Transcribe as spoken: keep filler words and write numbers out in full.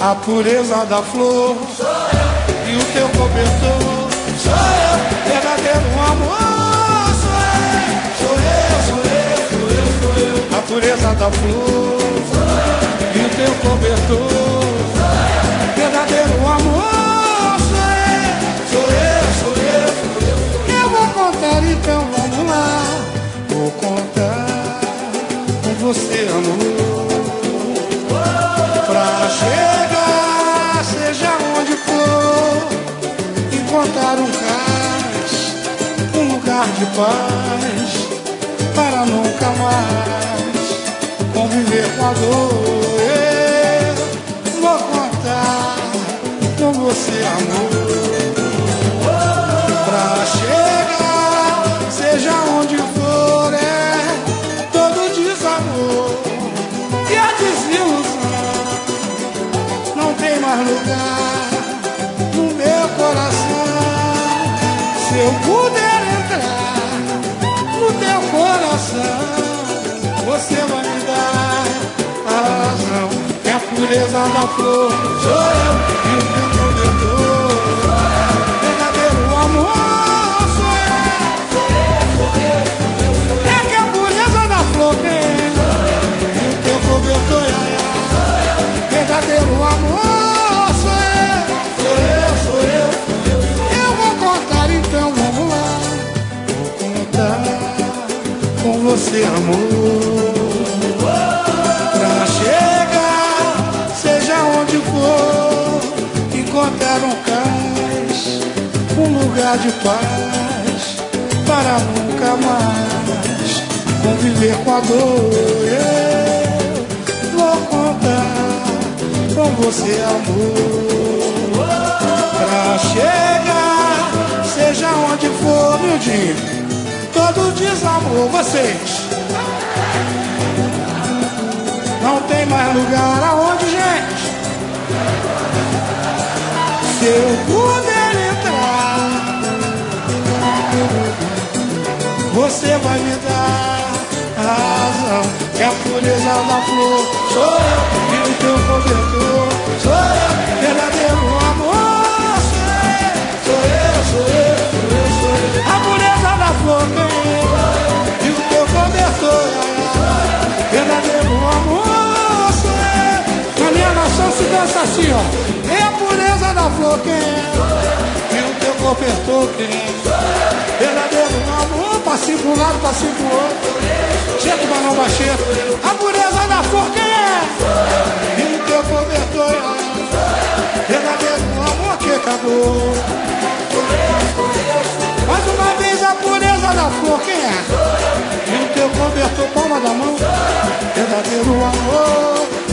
A pureza da flor sou eu. E o teu cobertor sou eu. Verdadeiro amor sou eu. Sou eu, sou eu, sou eu, sou eu. A pureza da flor sou eu. E o teu cobertor sou eu. Verdadeiro amor sou eu. Sou eu, sou eu, sou eu, sou eu. Eu vou contar, então vamos lá. Vou contar com você, amor. Pra chegar, seja onde for, encontrar um cais, um lugar de paz, para nunca mais conviver com a dor. Eu vou contar com você, amor. Pra chegar, seja onde for, é todo desamor e a desilusão. Não tem mais lugar no meu coração. Se eu puder entrar no teu coração, você vai me dar a razão. Que a pureza da flor sou eu. E o teu cobertor sou eu. Verdadeiro amor sou eu. É que a pureza da flor tem. E o teu cobertor é eu. Verdadeiro amor. Com você, amor. Pra chegar, seja onde for, encontrar um cais, um lugar de paz, para nunca mais conviver com a dor. Eu vou contar com você, amor. Pra chegar, seja onde for, meu dia. Todo desamor, vocês. Não tem mais lugar aonde, gente. Se eu puder entrar, você vai me dar a razão. Que a pureza da flor sou eu. E o teu cobertor sou eu. Verdadeiro amor sou eu. Sou eu, sou eu, sou eu, sou eu. A pureza da flor e o teu cobertor é verdadeiro amor sou eu. Na minha nação se dança assim, ó. É a pureza da flor quem é. E o teu cobertor quem é. Verdadeiro amor. Passinho pro lado, passinho pro outro. Cheto, balão baixeiro. A pureza da flor quem é. E o teu cobertor é. Verdadeiro amor que acabou. Mais uma vez a pureza da flor, quem é? E o teu cobertor, palma da mão. Verdadeiro amor.